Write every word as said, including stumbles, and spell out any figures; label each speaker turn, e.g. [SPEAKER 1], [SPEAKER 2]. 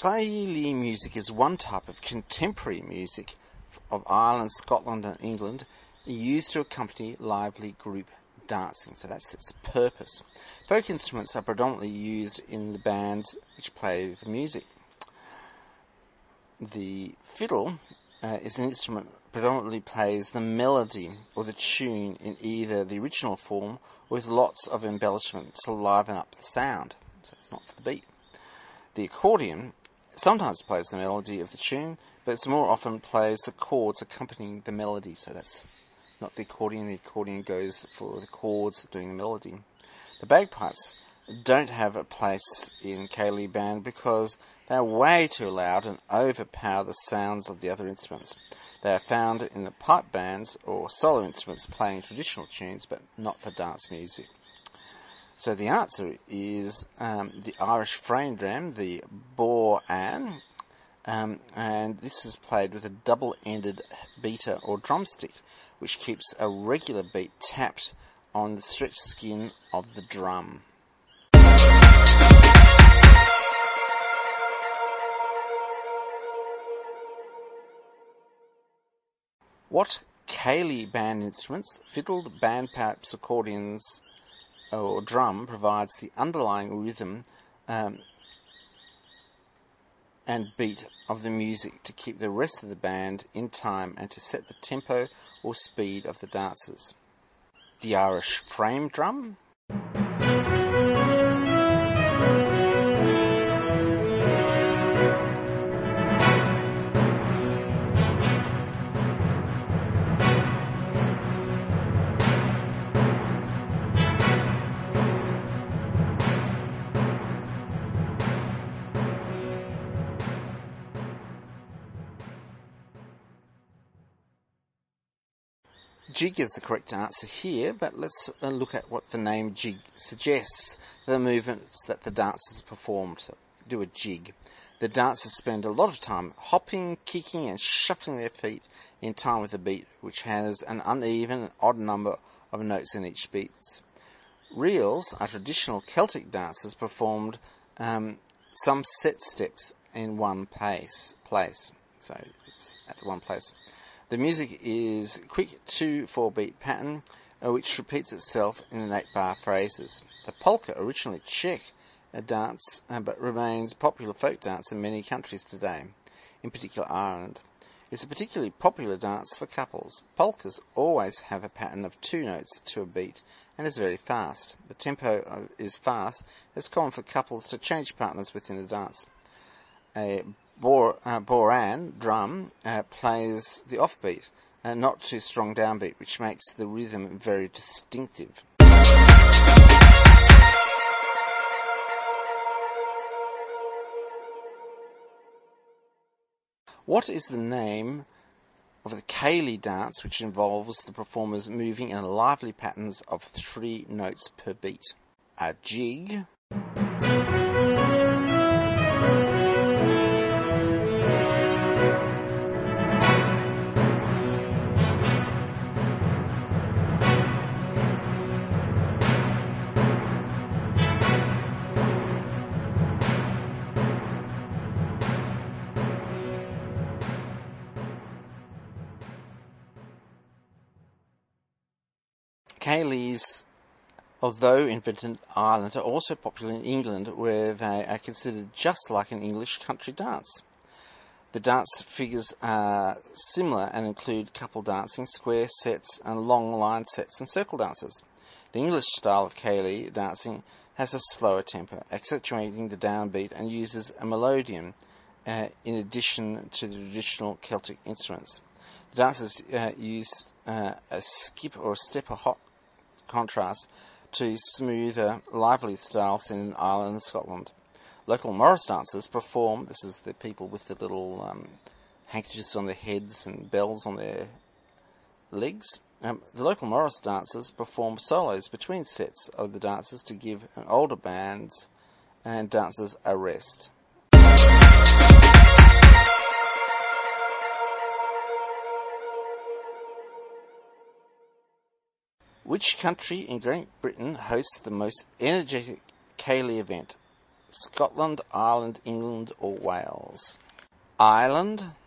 [SPEAKER 1] Cayley music is one type of contemporary music of Ireland, Scotland and England used to accompany lively group dancing, so that's its purpose. Folk instruments are predominantly used in the bands which play the music. The fiddle uh, is an instrument that predominantly plays the melody or the tune in either the original form or with lots of embellishment to liven up the sound, so it's not for the beat. The accordion sometimes plays the melody of the tune, but it's more often plays the chords accompanying the melody, so that's not the accordion. The accordion goes for the chords doing the melody. The bagpipes don't have a place in Cayley band because they're way too loud and overpower the sounds of the other instruments. They are found in the pipe bands or solo instruments playing traditional tunes, but not for dance music. So the answer is um, the Irish frame drum, the bodhrán, um, and this is played with a double-ended beater or drumstick, which keeps a regular beat tapped on the stretched skin of the drum. What Cayley band instruments, fiddle, bagpipes, accordions or drum, provides the underlying rhythm um, and beat of the music to keep the rest of the band in time and to set the tempo or speed of the dancers? The Irish frame drum, jig is the correct answer here, but let's uh, look at what the name jig suggests. The movements that the dancers performed. So do a jig. The dancers spend a lot of time hopping, kicking and shuffling their feet in time with the beat, which has an uneven and odd number of notes in each beat. Reels are traditional Celtic dances performed um, some set steps in one place, place. So it's at one place. The music is quick two four beat pattern, uh, which repeats itself in an eight bar phrases. The polka, originally Czech a dance, uh, but remains popular folk dance in many countries today, in particular Ireland. It's a particularly popular dance for couples. Polkas always have a pattern of two notes to a beat and is very fast. The tempo is fast. It's common for couples to change partners within the dance. A Bor, uh, bodhrán drum uh, plays the offbeat and not too strong downbeat, which makes the rhythm very distinctive. What is the name of the Cayley dance, which involves the performers moving in lively patterns of three notes per beat? A jig, Cayleys, although invented in Ireland, are also popular in England, where they are considered just like an English country dance. The dance figures are similar and include couple dancing, square sets and long line sets and circle dances. The English style of Cayley dancing has a slower tempo, accentuating the downbeat, and uses a melodeon uh, in addition to the traditional Celtic instruments. The dancers uh, use uh, a skip or a step or hop contrast to smoother, lively styles in Ireland and Scotland. Local Morris dancers perform, this is the people with the little um, handkerchiefs on their heads and bells on their legs. Um, the local Morris dancers perform solos between sets of the dances to give an older bands and dancers a rest. Which country in Great Britain hosts the most energetic Cayley event? Scotland, Ireland, England or Wales? Ireland,